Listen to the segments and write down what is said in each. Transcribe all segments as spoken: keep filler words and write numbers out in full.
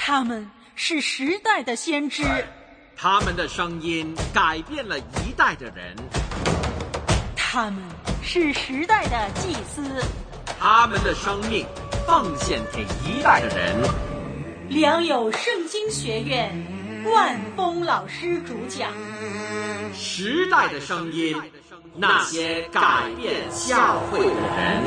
他们是时代的先知， 他们的声音改变了一代的人， 他们是时代的祭司， 他们的生命奉献给一代的人。 良友圣经学院万峰老师主讲， 时代的声音，那些改变教会的人。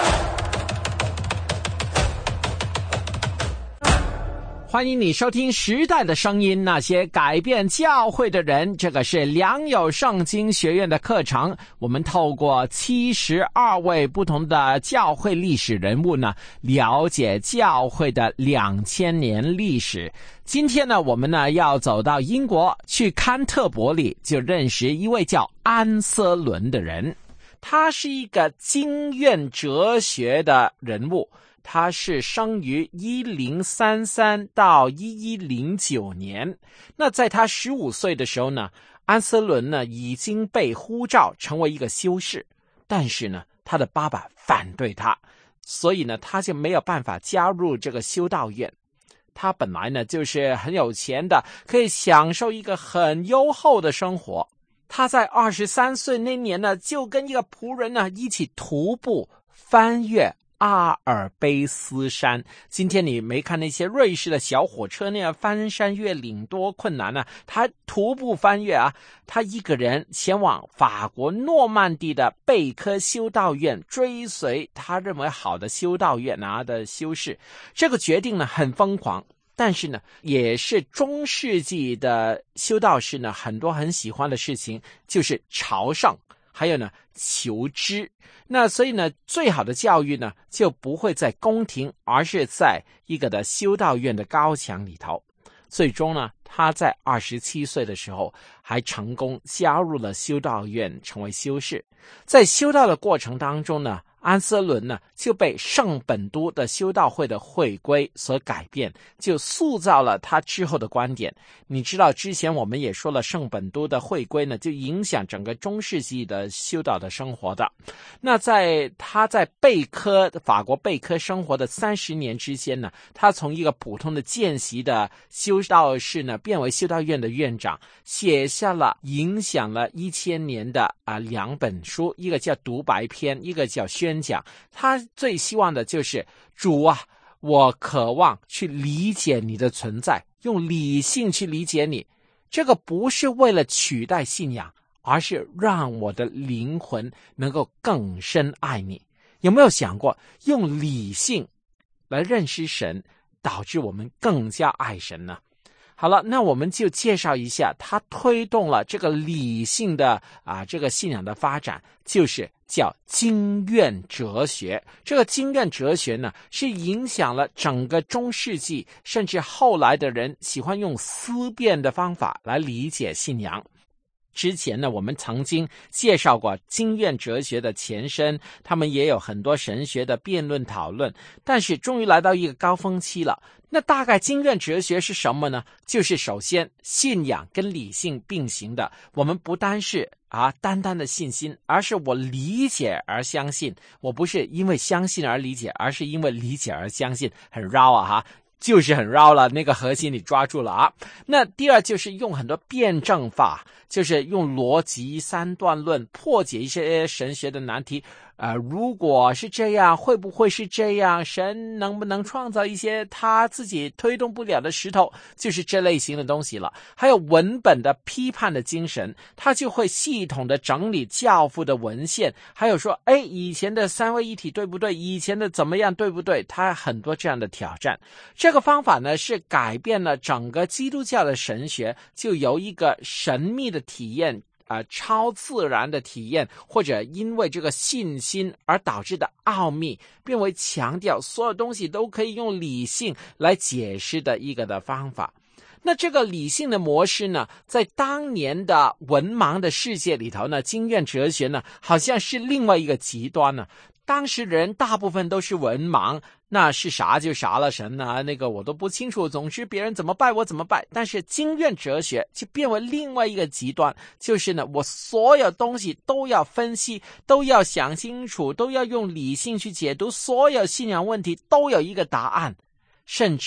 欢迎你收听时代的声音，那些改变教会的人。这个是良友圣经学院的课程，我们透过七十二位不同的教会历史人物呢，了解教会的两千年历史。今天呢，我们呢要走到英国去堪特伯里，就认识一位叫安瑟伦的人。他是一个经院哲学的人物，他是生于一零三三到一一零九年。那在他十五岁的时候呢，安瑟伦呢已经被呼召成为一个修士，但是呢，他的爸爸反对他，所以呢，他就没有办法加入这个修道院。他本来呢就是很有钱的，可以享受一个很优厚的生活。他在二十三岁那年呢，就跟一个仆人呢一起徒步翻越阿尔卑斯山。今天你没看那些瑞士的小火车那样翻山越岭多困难呢、啊？他徒步翻越啊，他一个人前往法国诺曼底的贝科修道院，追随他认为好的修道院啊的修士。这个决定呢很疯狂，但是呢，也是中世纪的修道士呢很多很喜欢的事情，就是朝圣，还有呢求知。那所以呢，最好的教育呢就不会在宫廷，而是在一个的修道院的高墙里头。最终呢，他在二十七岁的时候还成功加入了修道院，成为修士。在修道的过程当中呢，安瑟伦呢就被圣本都的修道会的会规所改变，就塑造了他之后的观点。你知道之前我们也说了，圣本都的会规呢就影响整个中世纪的修道的生活的。那在他在贝科法国贝科生活的三十年之间呢，他从一个普通的见习的修道士呢变为修道院的院长，写下了影响了一千年的啊两本书，一个叫独白篇，一个叫宣讲。他最希望的就是主啊，我渴望去理解你的存在，用理性去理解你。这个不是为了取代信仰，而是让我的灵魂能够更深爱你。有没有想过用理性来认识神，导致我们更加爱神呢？好了，那我们就介绍一下他推动了这个理性的啊这个信仰的发展，就是叫经院哲学。这个经院哲学呢，是影响了整个中世纪，甚至后来的人喜欢用思辨的方法来理解信仰。之前呢，我们曾经介绍过经院哲学的前身，他们也有很多神学的辩论讨论，但是终于来到一个高峰期了。那大概经院哲学是什么呢？就是首先信仰跟理性并行的，我们不单是啊单单的信心，而是我理解而相信。我不是因为相信而理解，而是因为理解而相信。很绕啊哈，就是很绕了，那个核心你抓住了啊。那第二就是用很多辩证法，就是用逻辑三段论破解一些神学的难题。呃，如果是这样，会不会是这样？神能不能创造一些他自己推动不了的石头？就是这类型的东西了。还有文本的批判的精神，他就会系统的整理教父的文献，还有说，哎，以前的三位一体对不对？以前的怎么样对不对？他很多这样的挑战。这个方法呢，是改变了整个基督教的神学，就由一个神秘的体验啊、呃，超自然的体验，或者因为这个信心而导致的奥秘，变为强调所有东西都可以用理性来解释的一个的方法。那这个理性的模式呢，在当年的文盲的世界里头呢，经院哲学呢，好像是另外一个极端呢。当时人大部分都是文盲，那是啥就啥了，神呢、啊、那个我都不清楚，总之别人怎么拜我怎么拜。但是经院哲学就变为另外一个极端，就是呢，我所有东西都要分析，都要想清楚，都要用理性去解读，所有信仰问题都有一个答案，甚至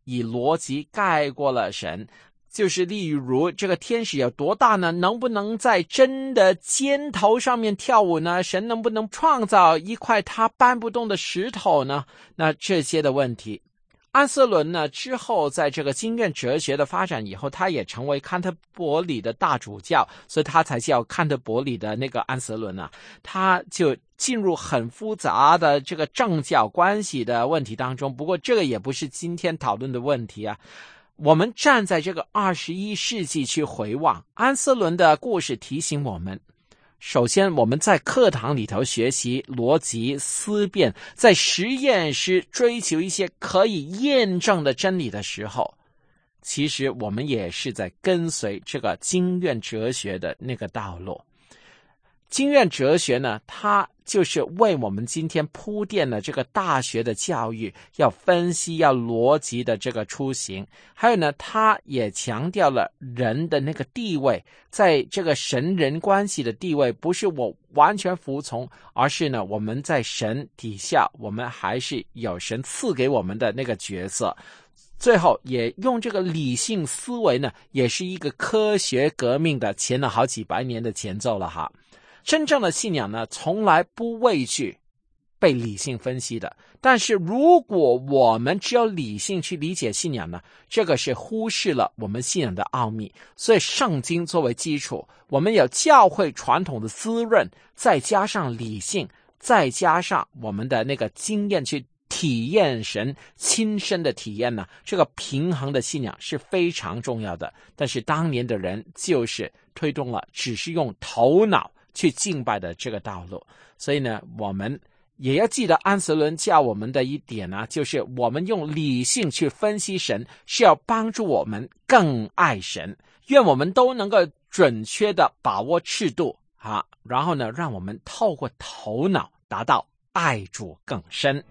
以逻辑盖过了神。就是例如这个天使有多大呢？能不能在针的尖头上面跳舞呢？神能不能创造一块他搬不动的石头呢？那这些的问题，安瑟伦呢之后在这个经验哲学的发展以后，他也成为坎特伯里的大主教，所以他才叫坎特伯里的那个安瑟伦啊。他就进入很复杂的这个政教关系的问题当中，不过这个也不是今天讨论的问题啊。我们站在这个二十一世纪去回望安瑟伦的故事，提醒我们，首先我们在课堂里头学习逻辑思辨，在实验室追求一些可以验证的真理的时候，其实我们也是在跟随这个经验哲学的那个道路。经验哲学呢，它就是为我们今天铺垫了这个大学的教育，要分析要逻辑的这个出行。还有呢，它也强调了人的那个地位，在这个神人关系的地位，不是我完全服从，而是呢我们在神底下，我们还是有神赐给我们的那个角色。最后也用这个理性思维呢，也是一个科学革命的前了好几百年的前奏了哈。真正的信仰呢，从来不畏惧被理性分析的。但是如果我们只有理性去理解信仰呢，这个是忽视了我们信仰的奥秘。所以圣经作为基础，我们有教会传统的滋润，再加上理性，再加上我们的那个经验去体验神，亲身的体验呢，这个平衡的信仰是非常重要的。但是当年的人就是推动了只是用头脑去敬拜的这个道路。所以呢，我们也要记得安瑟伦教我们的一点呢，就是我们用理性去分析神，是要帮助我们更爱神。愿我们都能够准确的把握尺度啊，然后呢，让我们透过头脑达到爱主更深。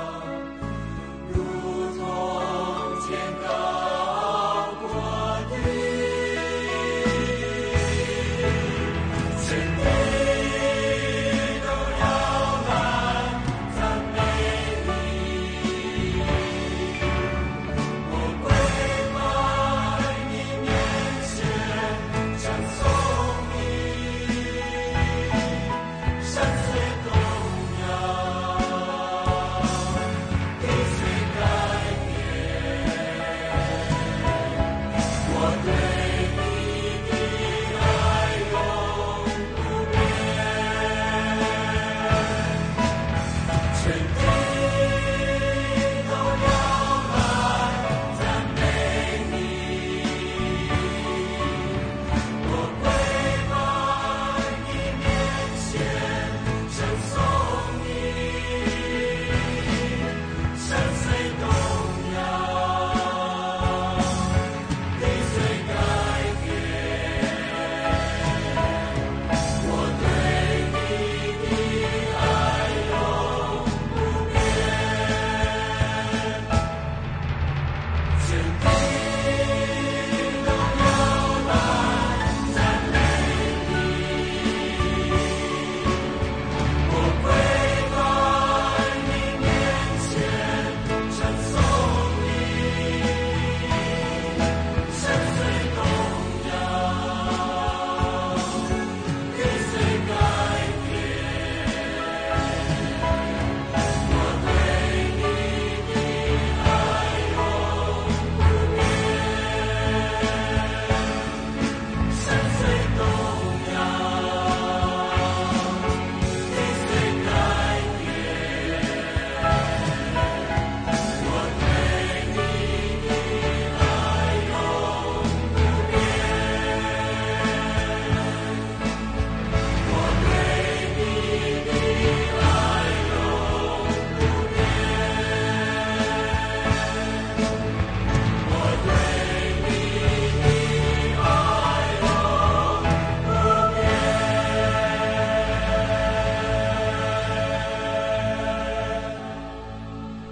如同天高过地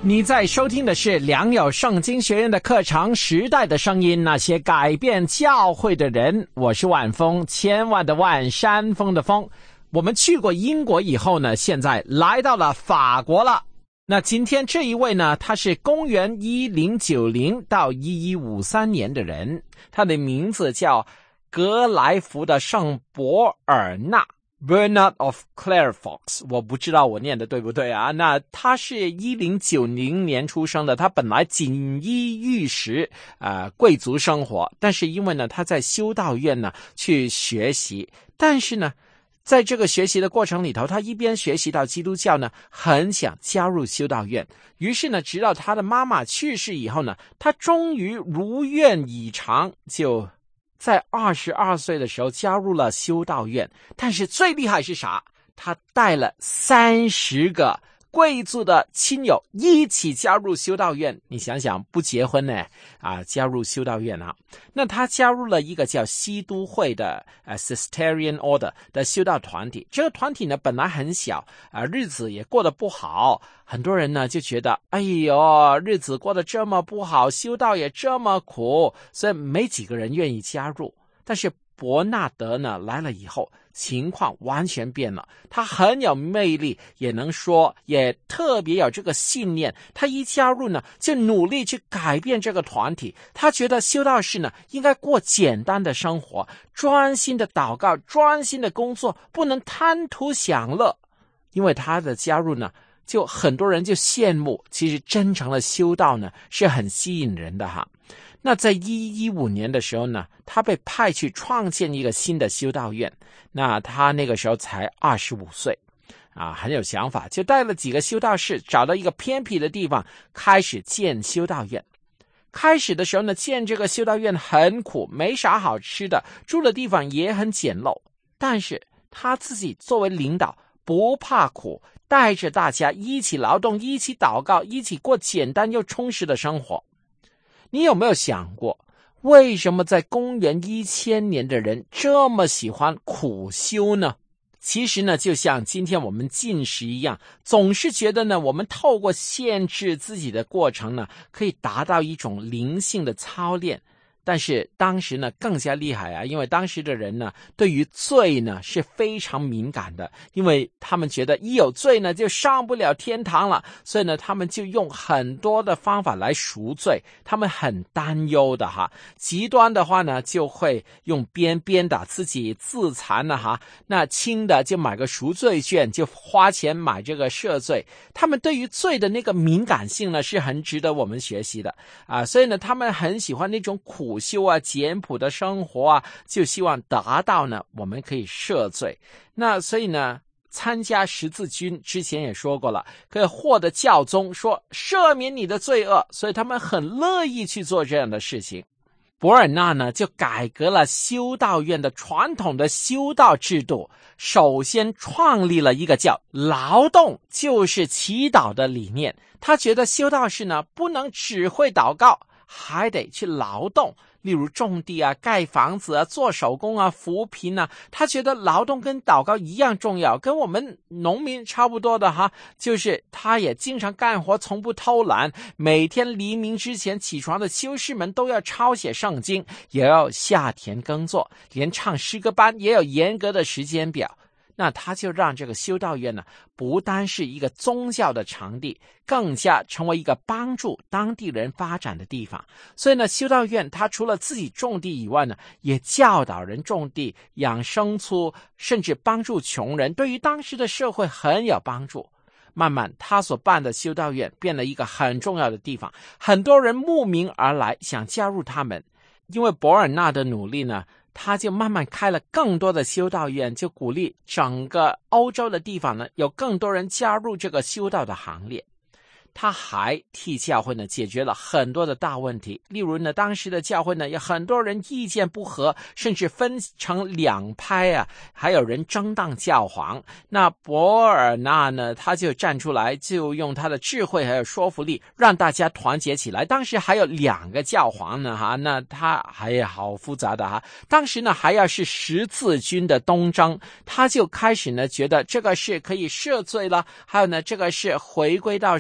你在收听的是良友圣经学院的课程《时代的声音》，那些改变教会的人。我是万峰，千万的万，山峰的峰。我们去过英国以后呢，现在来到了法国了。那今天这一位呢，他是公元一零九零到一一五三年的人，他的名字叫格莱福的圣伯尔纳。Bernard of Clairvaux， 我不知道我念的对不对啊？那他是一零九零年出生的，他本来锦衣玉食，呃，贵族生活，但是因为呢，他在修道院呢去学习，但是呢，在这个学习的过程里头，他一边学习到基督教呢，很想加入修道院。于是呢，直到他的妈妈去世以后呢，他终于如愿以偿，就在二十二岁的时候加入了修道院。但是最厉害是啥？他带了三十个贵族的亲友一起加入修道院。你想想，不结婚呢啊，加入修道院啊。那他加入了一个叫西都会的呃 Cistercian Order 的修道团体。这个团体呢本来很小啊，日子也过得不好。很多人呢就觉得，哎呦，日子过得这么不好，修道也这么苦，所以没几个人愿意加入。但是伯纳德呢来了以后，情况完全变了。他很有魅力，也能说，也特别有这个信念。他一加入呢，就努力去改变这个团体。他觉得修道士呢应该过简单的生活，专心的祷告，专心的工作，不能贪图享乐。因为他的加入呢，就很多人就羡慕。其实真诚的修道呢是很吸引人的哈。那在一一一五年的时候呢，他被派去创建一个新的修道院。那他那个时候才二十五岁啊，很有想法，就带了几个修道士找到一个偏僻的地方开始建修道院。开始的时候呢，建这个修道院很苦，没啥好吃的，住的地方也很简陋。但是他自己作为领导不怕苦，带着大家一起劳动，一起祷告，一起过简单又充实的生活。你有没有想过，为什么在公元一千年的人这么喜欢苦修呢？其实呢，就像今天我们进食一样，总是觉得呢，我们透过限制自己的过程呢，可以达到一种灵性的操练。但是当时呢更加厉害啊，因为当时的人呢对于罪呢是非常敏感的，因为他们觉得一有罪呢就上不了天堂了，所以呢他们就用很多的方法来赎罪。他们很担忧的哈，极端的话呢就会用鞭鞭打自己自残了哈，那轻的就买个赎罪券，就花钱买这个赦罪。他们对于罪的那个敏感性呢是很值得我们学习的啊，所以呢他们很喜欢那种苦苦修啊，简朴的生活啊，就希望达到呢我们可以赦罪。那所以呢参加十字军之前也说过了，可以获得教宗说赦免你的罪恶，所以他们很乐意去做这样的事情。伯尔纳呢就改革了修道院的传统的修道制度，首先创立了一个叫劳动就是祈祷的理念。他觉得修道士呢不能只会祷告，还得去劳动，例如种地啊，盖房子啊，做手工啊，扶贫啊。他觉得劳动跟祷告一样重要，跟我们农民差不多的哈，就是他也经常干活，从不偷懒，每天黎明之前起床的修士们都要抄写圣经，也要下田耕作，连唱诗歌班也有严格的时间表。那他就让这个修道院呢不单是一个宗教的场地，更加成为一个帮助当地人发展的地方。所以呢修道院他除了自己种地以外呢，也教导人种地，养牲畜，甚至帮助穷人，对于当时的社会很有帮助。慢慢他所办的修道院变了一个很重要的地方，很多人慕名而来想加入他们。因为伯尔纳的努力呢，他就慢慢开了更多的修道院，就鼓励整个欧洲的地方呢有更多人加入这个修道的行列。他还替教会呢解决了很多的大问题，例如呢当时的教会呢有很多人意见不合，甚至分成两派啊，还有人争当教皇。那伯尔纳呢他就站出来，就用他的智慧还有说服力让大家团结起来。当时还有两个教皇呢哈，那他还好复杂的哈。当时呢还要是十字军的东征，他就开始呢觉得这个是可以赦罪了，还有呢这个是回归到神的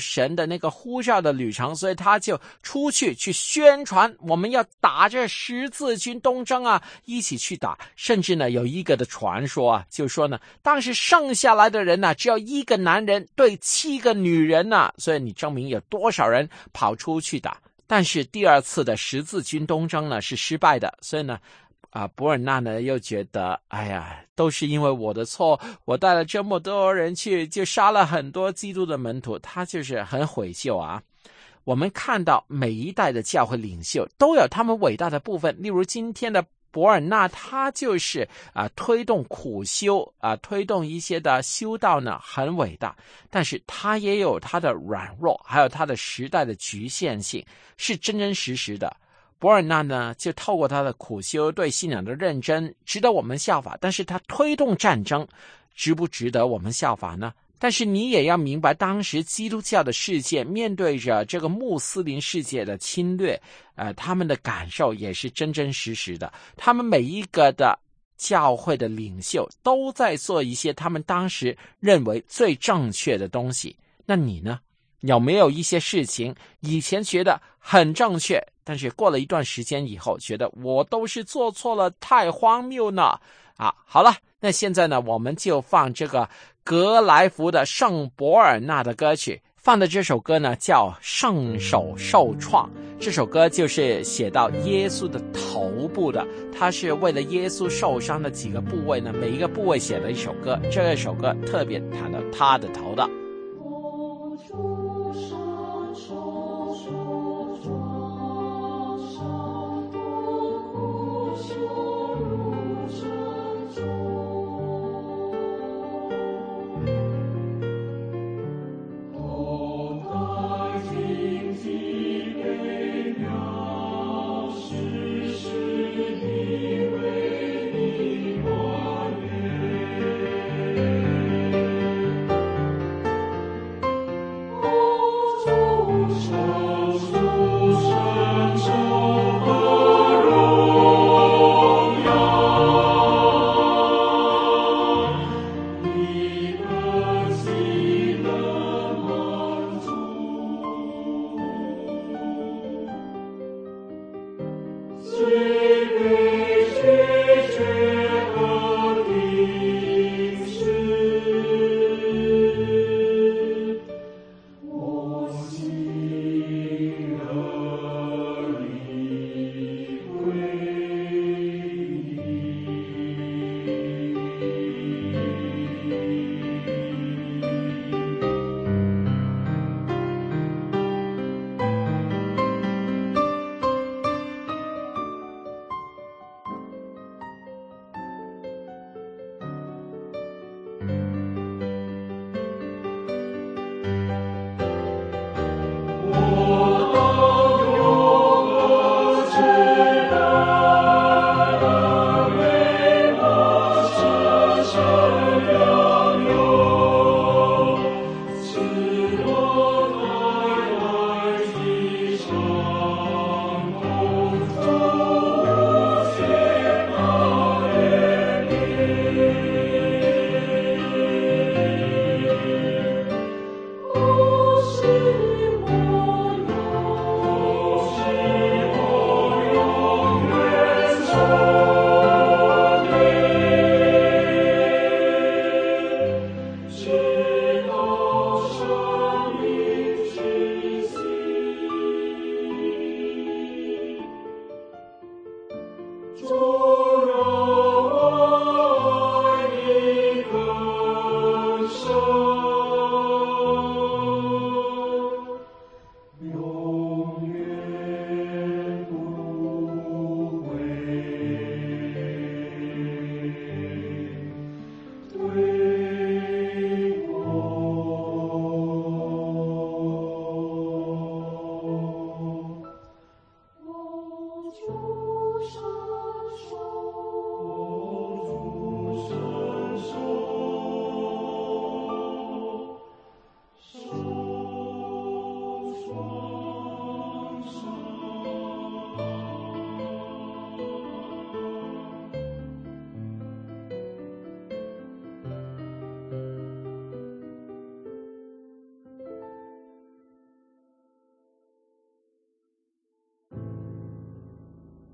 的那个呼召的旅程，所以他就出去去宣传，我们要打这十字军东征啊，一起去打。甚至呢有一个的传说啊，就说呢当时剩下来的人呢、啊、只有一个男人对七个女人呢、啊，所以你证明有多少人跑出去打。但是第二次的十字军东征呢是失败的，所以呢啊，伯尔纳呢又觉得，哎呀，都是因为我的错，我带了这么多人去，就杀了很多基督的门徒，他就是很悔疚啊。我们看到每一代的教会领袖都有他们伟大的部分，例如今天的伯尔纳，他就是啊推动苦修啊，推动一些的修道呢，很伟大，但是他也有他的软弱，还有他的时代的局限性，是真真实实的。伯尔纳呢，就透过他的苦修，对信仰的认真，值得我们效法。但是他推动战争，值不值得我们效法呢？但是你也要明白，当时基督教的世界面对着这个穆斯林世界的侵略，呃，他们的感受也是真真实实的。他们每一个的教会的领袖都在做一些他们当时认为最正确的东西。那你呢？有没有一些事情以前觉得很正确，但是过了一段时间以后觉得我都是做错了，太荒谬呢？啊，好了，那现在呢我们就放这个格莱福的圣伯尔纳的歌曲，放的这首歌呢叫圣手受创。这首歌就是写到耶稣的头部的，他是为了耶稣受伤的几个部位呢，每一个部位写了一首歌，这首歌特别谈到他的头的。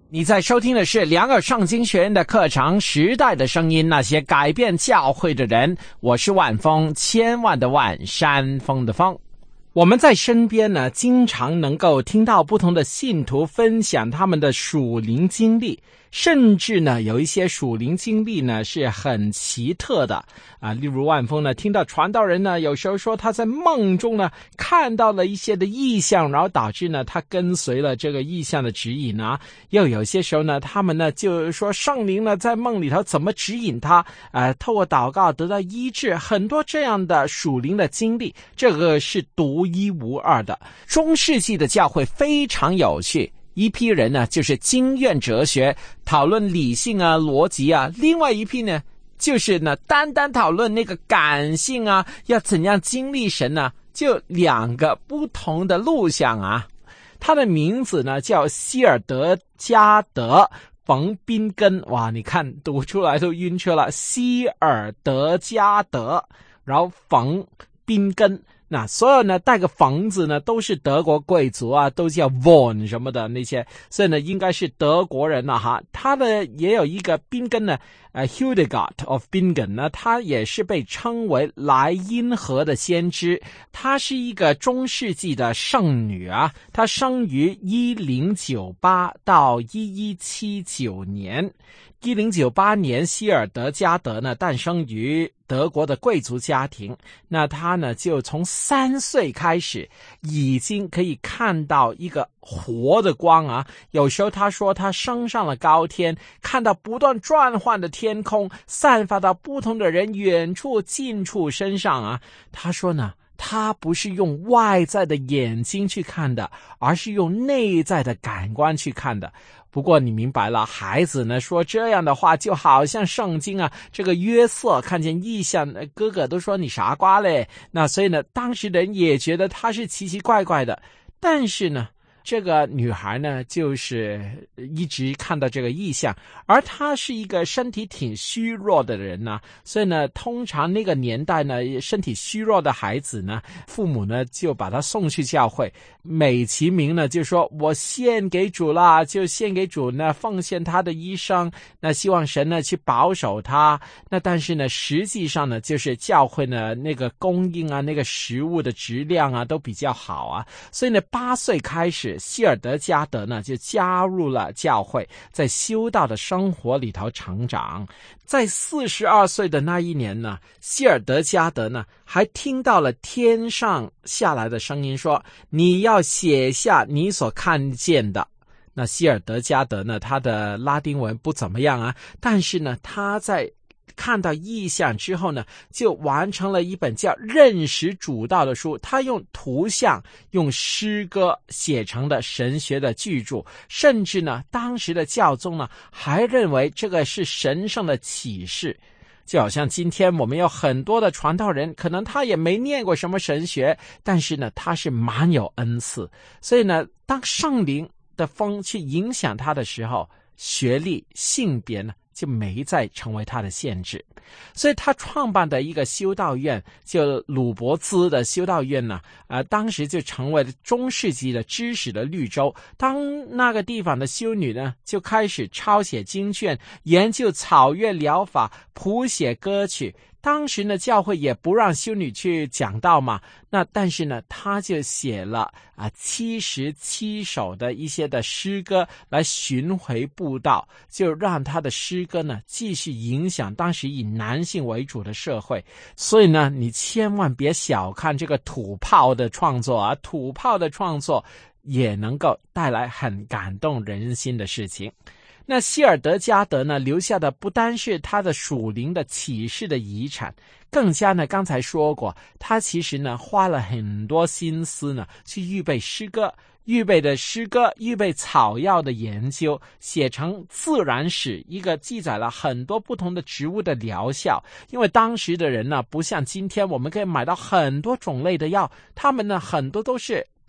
你在收听的是良友圣经学院的课程《时代的声音》，那些改变教会的人。我是万峰，千万的万，山峰的峰。我们在身边呢，经常能够听到不同的信徒分享他们的属灵经历，甚至呢，有一些属灵经历呢是很奇特的啊。例如万峰呢，听到传道人呢，有时候说他在梦中呢看到了一些的异象，然后导致呢他跟随了这个异象的指引啊。又有些时候呢，他们呢就是说圣灵呢在梦里头怎么指引他，呃，透过祷告得到医治，很多这样的属灵的经历，这个是独一无二的。中世纪的教会非常有趣。一批人呢，就是经验哲学，讨论理性啊、逻辑啊；另外一批呢，就是呢，单单讨论那个感性啊，要怎样经历神呢？就两个不同的路向啊。他的名字呢叫希尔德加德冯宾根，哇，你看读出来都晕车了。希尔德加德，然后冯宾根。那所有呢带个房子呢都是德国贵族啊，都叫 von 什么的那些，所以呢应该是德国人了哈。他的也有一个宾根呢，呃 Hildegard of Bingen 呢，他也是被称为莱茵河的先知。她是一个中世纪的圣女啊，她生于一零九八到一一七九年。一零九八年，希尔德加德呢诞生于德国的贵族家庭。那他呢就从三岁开始已经可以看到一个活的光啊。有时候他说他升上了高天，看到不断转换的天空，散发到不同的人远处近处身上啊。他说呢，他不是用外在的眼睛去看的，而是用内在的感官去看的。不过你明白了，孩子呢说这样的话，就好像圣经啊，这个约瑟看见异象，哥哥都说你傻瓜嘞。那所以呢，当时人也觉得他是奇奇怪怪的。但是呢，这个女孩呢，就是一直看到这个异象，而她是一个身体挺虚弱的人呢，所以呢，通常那个年代呢，身体虚弱的孩子呢，父母呢就把他送去教会，美其名呢就说我献给主啦，就献给主呢，奉献他的一生，那希望神呢去保守他。那但是呢，实际上呢，就是教会呢那个供应啊，那个食物的质量啊都比较好啊，所以呢，八岁开始，希尔德加德呢就加入了教会，在修道的生活里头成长。在四十二岁的那一年呢，希尔德加德呢还听到了天上下来的声音说，你要写下你所看见的。那希尔德加德呢，他的拉丁文不怎么样啊，但是呢，他在看到异象之后呢，就完成了一本叫《认识主道》的书。他用图像、用诗歌写成的神学的巨著，甚至呢，当时的教宗呢还认为这个是神圣的启示。就好像今天我们有很多的传道人，可能他也没念过什么神学，但是呢，他是蛮有恩赐。所以呢，当圣灵的风去影响他的时候，学历、性别呢就没再成为他的限制。所以他创办的一个修道院，就鲁伯兹的修道院呢，呃，当时就成为了中世纪的知识的绿洲。当那个地方的修女呢，就开始抄写经卷，研究草药疗法，谱写歌曲。当时呢，教会也不让修女去讲道嘛，那但是呢，他就写了啊七十七首的一些的诗歌来巡回布道，就让他的诗歌呢继续影响当时以男性为主的社会。所以呢，你千万别小看这个土炮的创作啊，土炮的创作也能够带来很感动人心的事情。那希尔德加德呢，留下的不单是他的属灵的启示的遗产，更加呢，刚才说过，他其实呢花了很多心思呢，去预备诗歌，预备的诗歌，预备草药的研究，写成自然史，一个记载了很多不同的植物的疗效。因为当时的人呢，不像今天我们可以买到很多种类的药，他们呢很多都是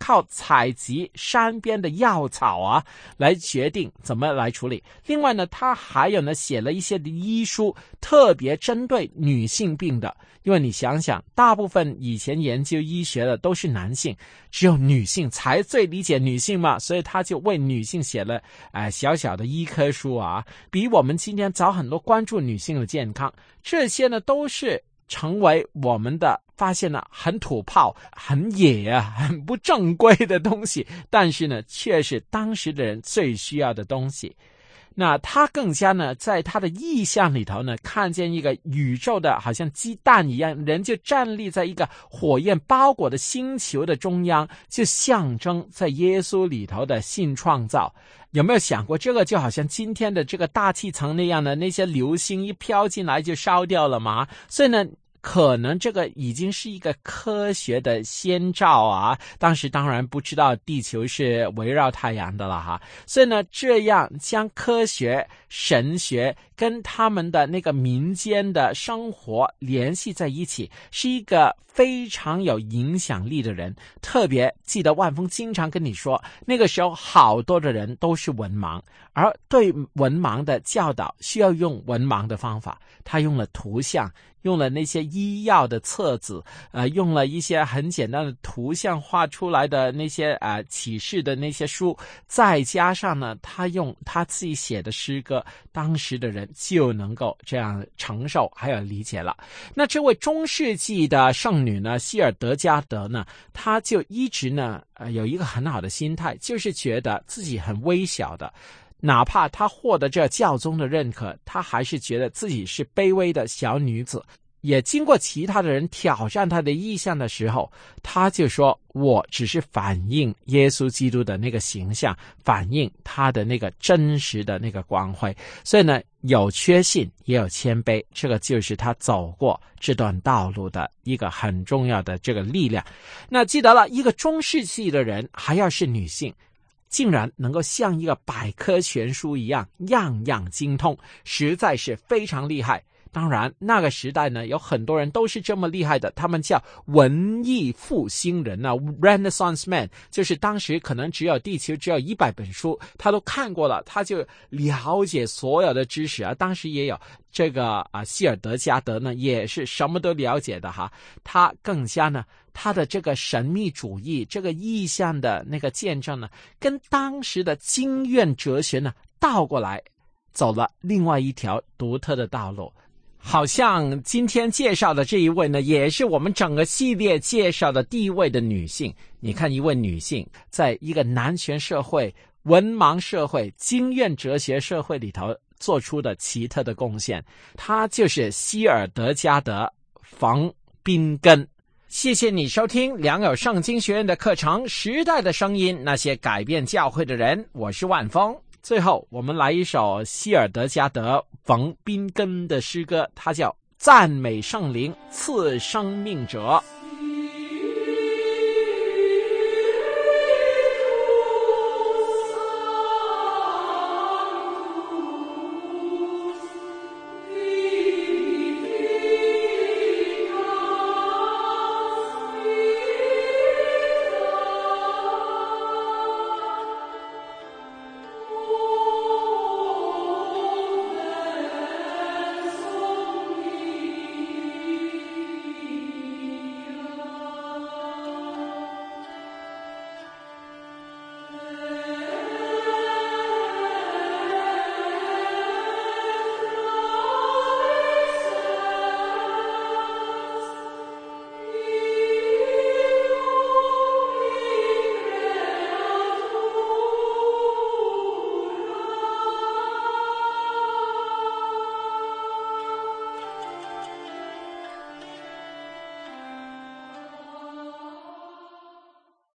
靠采集山边的药草啊来决定怎么来处理。另外呢，他还有呢写了一些的医书，特别针对女性病的。因为你想想，大部分以前研究医学的都是男性，只有女性才最理解女性嘛，所以他就为女性写了呃小小的医科书啊，比我们今天早很多关注女性的健康。这些呢都是成为我们的发现了很土炮、很野啊、很不正规的东西，但是呢却是当时的人最需要的东西。那他更加呢在他的意象里头呢，看见一个宇宙的好像鸡蛋一样，人就站立在一个火焰包裹的星球的中央，就象征在耶稣里头的新创造。有没有想过，这个就好像今天的这个大气层那样的，那些流星一飘进来就烧掉了吗？所以呢可能这个已经是一个科学的先兆啊，当时当然不知道地球是围绕太阳的了哈，所以呢这样将科学、神学跟他们的那个民间的生活联系在一起，是一个非常有影响力的人。特别记得万峰经常跟你说，那个时候好多的人都是文盲，而对文盲的教导需要用文盲的方法，他用了图像，用了那些医药的册子，呃，用了一些很简单的图像画出来的那些呃启示的那些书，再加上呢他用他自己写的诗歌，当时的人就能够这样承受还有理解了。那这位中世纪的圣女呢，希尔德加德呢，她就一直呢呃有一个很好的心态，就是觉得自己很微小的，哪怕她获得这教宗的认可，她还是觉得自己是卑微的小女子。也经过其他的人挑战她的意象的时候，她就说，我只是反映耶稣基督的那个形象，反映他的那个真实的那个光辉。所以呢，有确信也有谦卑，这个就是他走过这段道路的一个很重要的这个力量。那记得了，一个中世纪的人还要是女性，竟然能够像一个百科全书一样样样精通，实在是非常厉害。当然那个时代呢，有很多人都是这么厉害的，他们叫文艺复兴人啊 Renaissance man， 就是当时可能只有地球只有一百本书他都看过了，他就了解所有的知识啊。当时也有这个啊，希尔德加德呢也是什么都了解的哈，他更加呢他的这个神秘主义，这个意象的那个见证呢，跟当时的经院哲学呢倒过来走了另外一条独特的道路。好像今天介绍的这一位呢，也是我们整个系列介绍的第一位的女性。你看，一位女性在一个男权社会、文盲社会、经院哲学社会里头做出的奇特的贡献，她就是希尔德加德·冯宾根。谢谢你收听良友圣经学院的课程《时代的声音》，那些改变教会的人，我是万峰。最后我们来一首希尔德加德·冯宾根的诗歌，它叫赞美圣灵赐生命者。